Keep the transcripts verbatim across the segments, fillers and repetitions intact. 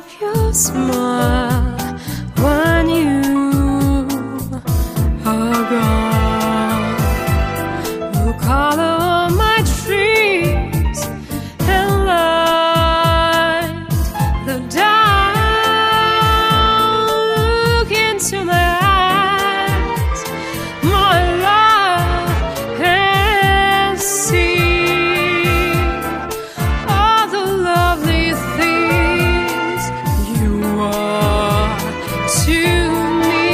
of your smile when you are gone. You color all my dreams and light the dark. Look into my eyes, my love, and see all the lovely things you are to me.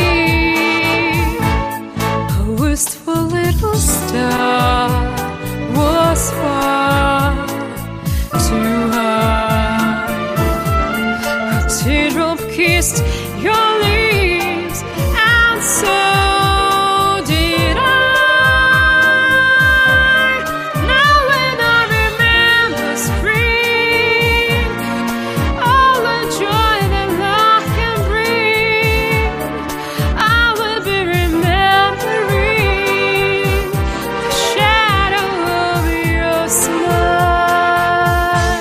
A wistful little star was far too high. A teardrop kissed your lips, and so did I. Now when I remember spring, all the joy that love can bring, I will be remembering the shadow of your smile.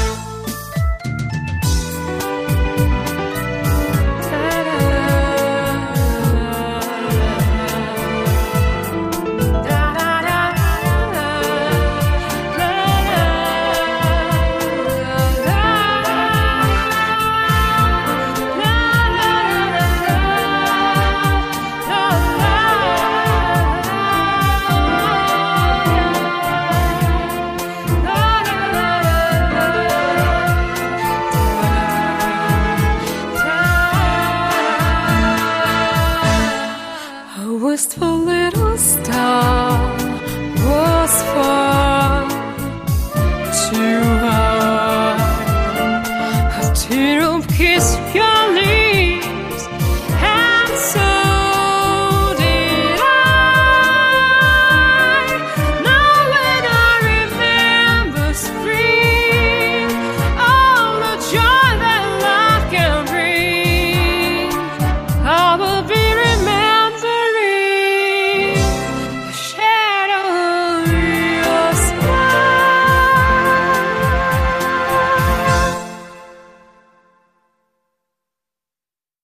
A wistful little star was far too